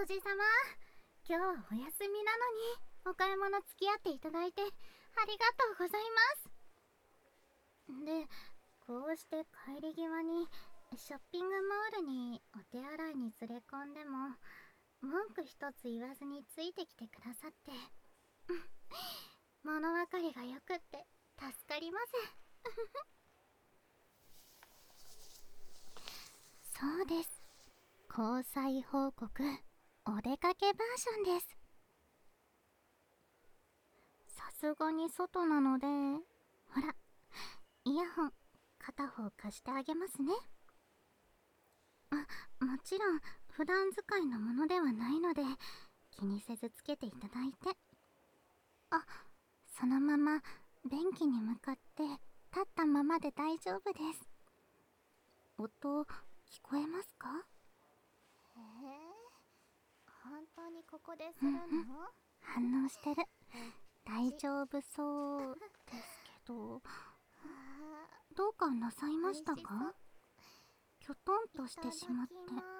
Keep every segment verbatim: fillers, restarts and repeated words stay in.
じさま、今日はお休みなのにお買い物付き合っていただいてありがとうございます。で、こうして帰り際にショッピングモールにお手洗いに連れ込んでも文句一つ言わずについてきてくださって物分かりがよくって助かります。そうです、交際報告お出かけバージョンです。さすがに外なので、ほら、イヤホン片方貸してあげますね。あ、もちろん普段使いのものではないので気にせずつけていただいて。あ、そのまま便器に向かって立ったままで大丈夫です。音聞こえますか？へえ、本当にここでするの？うんうん、反応してる。大丈夫そうですけど、どうかなさいましたか？きょとんとしてしまって。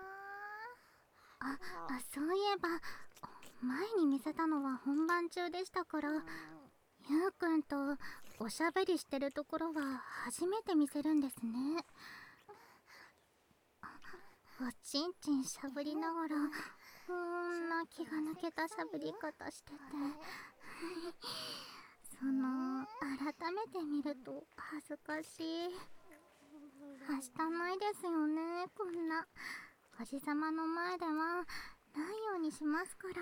あ、あ、そういえば前に見せたのは本番中でしたから、ゆうくんとおしゃべりしてるところは初めて見せるんですね。おちんちんしゃぶりながらこんな気が抜けたしゃぶり方しててその改めて見ると恥ずかしい。はしたないですよね、こんなおじさまの前ではないようにしますから。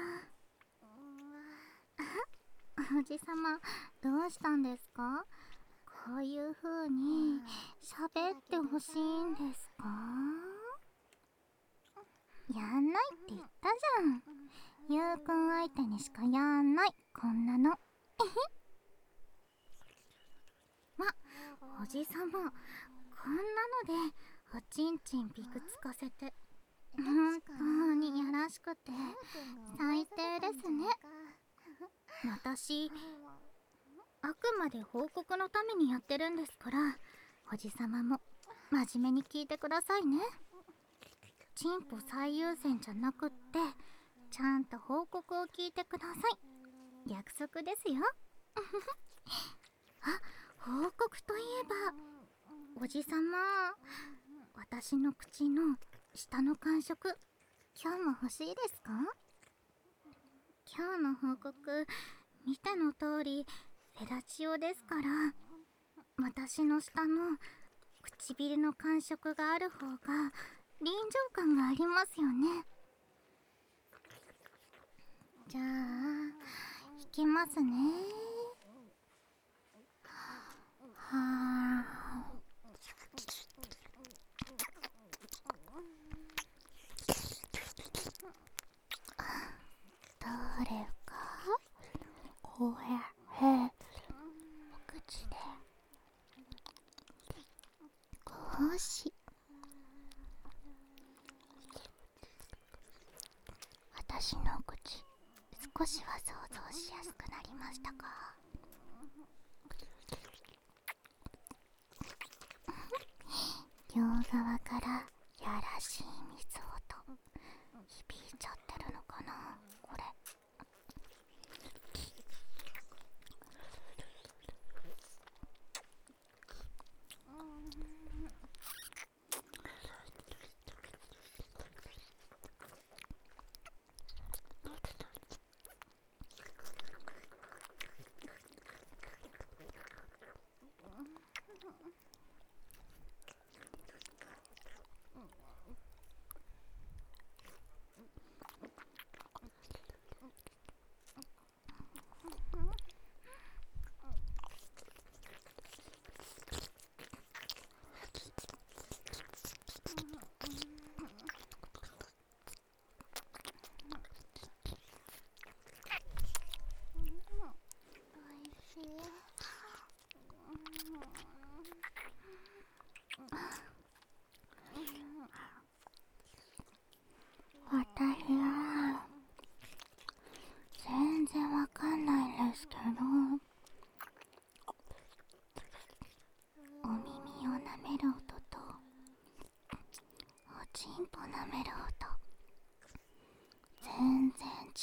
おじさまどうしたんですか？こういう風に喋ってほしいんですか？やんないって言ったじゃん。ゆうくん相手にしかやんない、こんなの。ま、おじさまこんなのでおちんちんビクつかせて本当にやらしくて最低ですね。私あくまで報告のためにやってるんですから、おじさまも真面目に聞いてくださいね。チンポ最優先じゃなくって、ちゃんと報告を聞いてください。約束ですよ。あ、報告といえば、おじさま、私の口の下の感触、今日も欲しいですか？今日の報告、見ての通り、フェラチオですから、私の下の唇の感触がある方が臨場感がありますよね。じゃあいきますね。はあ、どれかこうやってお口で少し私の口、少しは想像しやすくなりましたか？両側からやらしい水音響いちゃってるのかな、これ。私は全然わかんないんですけど、お耳を舐める音とおちんぽ舐める音、全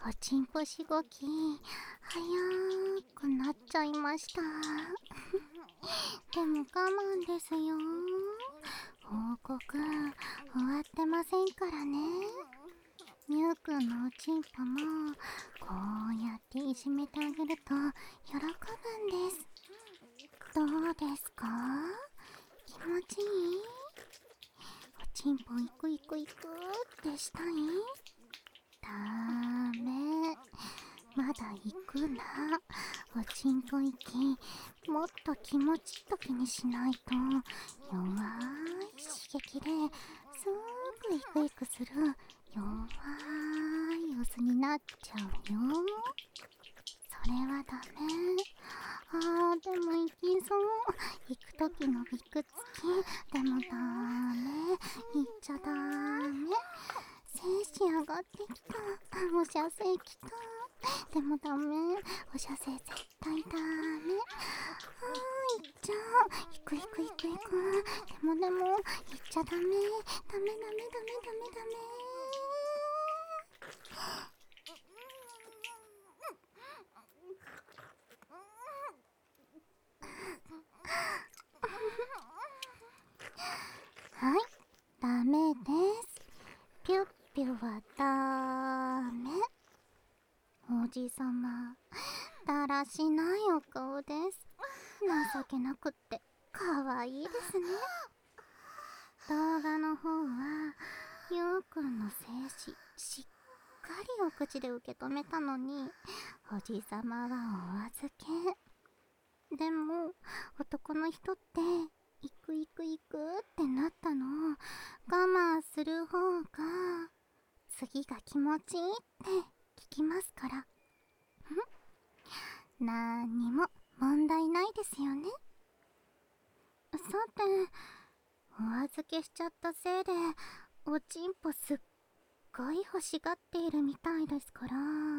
おちんぽしごき早くなっちゃいました。でも我慢ですよ。報告終わってませんからね。みゅうくんのおちんぽもこうやっていじめてあげると喜ぶんです。どうですか？気持ちいい？おちんぽいくいくいくってしたい？ダメ、まだ行くな。おちんぽ息もっと気持ちいい時にしないと弱い刺激ですぐイクイクする弱いオスになっちゃうよ。それはダメ。あーでも行きそう。行く時のビクつき。でもダメ、行っちゃダメ。精子上がってきた。お射精きた。でもダメ、お射精絶対ダメ。あー行っちゃう。行く行く行く行く。でもでも行っちゃダメ。ダメダメダメダメダメダメ。はい、ダメです。ピュッピュはダメ。おじさま、だらしないお顔です。情けなくってかわいいですね。動画の方はゆうくんの精子しっかりお口で受け止めたのに、おじさまはお預け。でも男の人って行く行く行くってなったのを我慢する方が次が気持ちいいって聞きますから。ん？なーにも問題ないですよね。さて、お預けしちゃったせいでおちんぽすっごい欲しがっているみたいですから、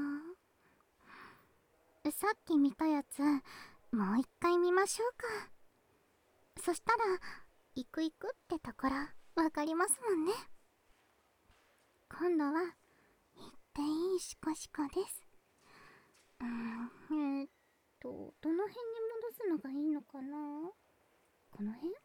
さっき見たやつもう一回見ましょうか。そしたら行く行くってところわかりますもんね。今度は行っていいシコシコです。うーん、えー、っとどの辺に戻すのがいいのかな。この辺？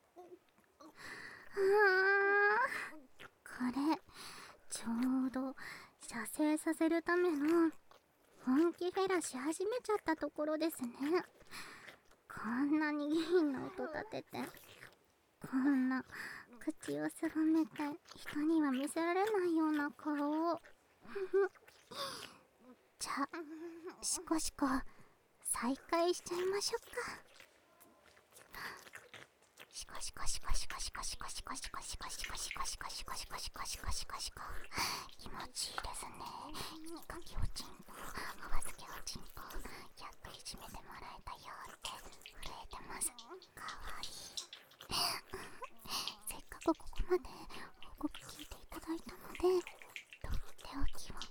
あー、これちょうど射精させるための本気フェラし始めちゃったところですね。こんなに下品な音立てて、こんな口をすぼめて人には見せられないような顔をじゃあシコシコ再開しちゃいましょうか。シコシコシコシコシコシコシコシコシコシコシコシコシコシコシコシコシコシコ。気持ちいいですね。いいかきおちんぽ、おばつけおちんぽ、やっといじめてもらえたよって震えてます。かわいい。せっかくここまで報告聞いていただいたので、とっておきを。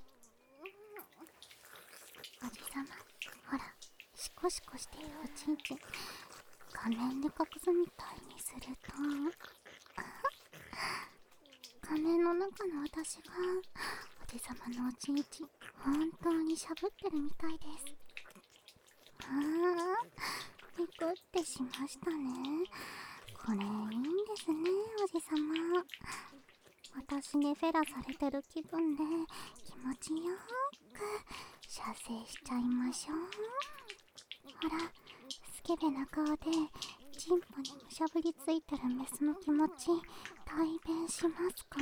おじさま、ほら、シコシコしているおちんちん画面で隠すみたいにすると画面の中の私がおじさまのおちんちん本当にしゃぶってるみたいです。あー、ピクってしましたね。これいいんですね、おじさま。私にフェラされてる気分で気持ちよく射精しちゃいましょう。ほら、スケベな顔でチンポにむしゃぶりついてるメスの気持ち代弁しますから。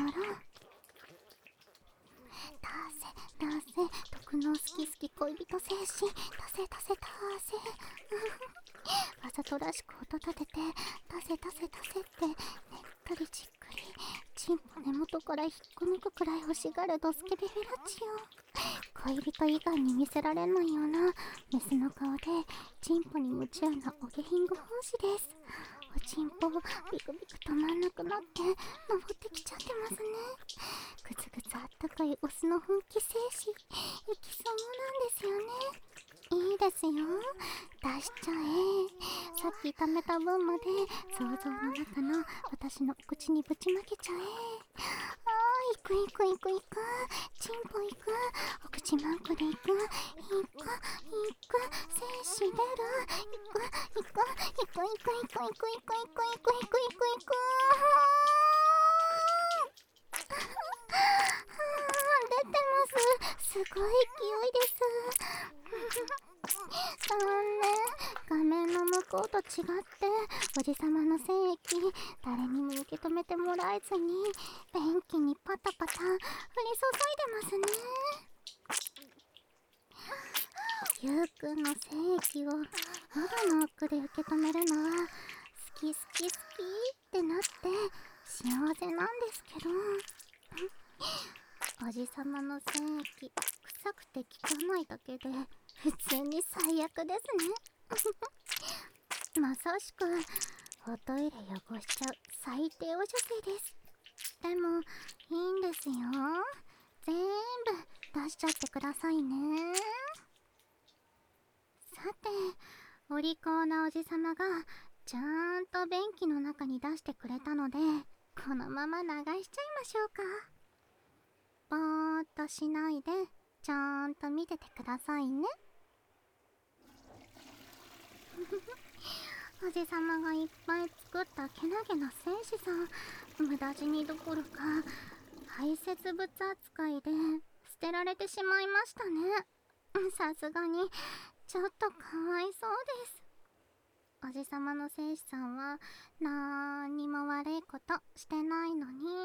出せ出せ、毒の好き好き恋人精神、出せ出せ出せわざとらしく音立てて出せ出せ出せってねっとりじっくりチンポ根元から引っこ抜くくらい欲しがるドスケベフェラチオ。恋人以外に見せられないようなメスの顔でチンポに夢中なお下品ご奉仕です。おちんぽビクビク止まんなくなって登ってきちゃってますね。グツグツあったかいオスの本気精子いきそうなんですよね。いいですよ、出しちゃえ。さっき貯めた分まで想像の中の私のお口にぶちまけちゃえ。あー、 いくいくいくいく、チンポいく、お口マークでいく、いくいく、精子出る、いくいくいくいくいくいくいくいくいくいくいくいく。出てます。すごい勢いです。残念。画面の向こうと違っておじさまの精液誰にも受け止めてもらえずに便器にパタパタ降り注いでますね。ゆうくんの精液を喉の奥で受け止めるのは好き好き好きってなって幸せなんですけど、おじさまの精液臭くて汚いだけで普通に最悪ですね。まさしくおトイレ汚しちゃう最低お女性です。でもいいんですよ、全部出しちゃってくださいね。さて、お利口なおじさまがちゃんと便器の中に出してくれたのでこのまま流しちゃいましょうか。ぼーっとしないでちゃんと見ててくださいね。おじさまがいっぱい作ったけなげな戦士さん、無駄死にどころか排泄物扱いで捨てられてしまいましたね。さすがにちょっとかわいそうです。おじさまの戦士さんはなーにも悪いことしてないのに。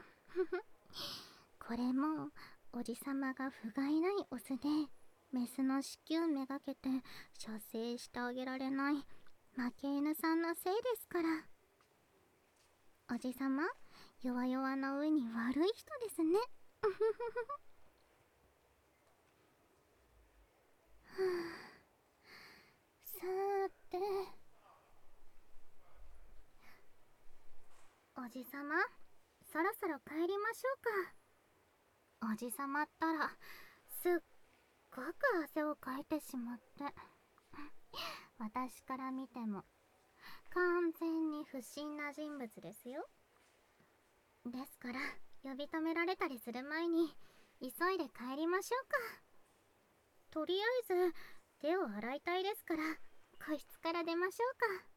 これもおじさまが不甲斐ないオスでメスの子宮めがけて射精してあげられない負け犬さんのせいですから。おじさま弱々の上に悪い人ですね。さーて、おじさまそろそろ帰りましょうか。おじさまったらすっごく汗をかいてしまって私から見ても完全に不審な人物ですよ。ですから呼び止められたりする前に急いで帰りましょうか。とりあえず手を洗いたいですから個室から出ましょうか。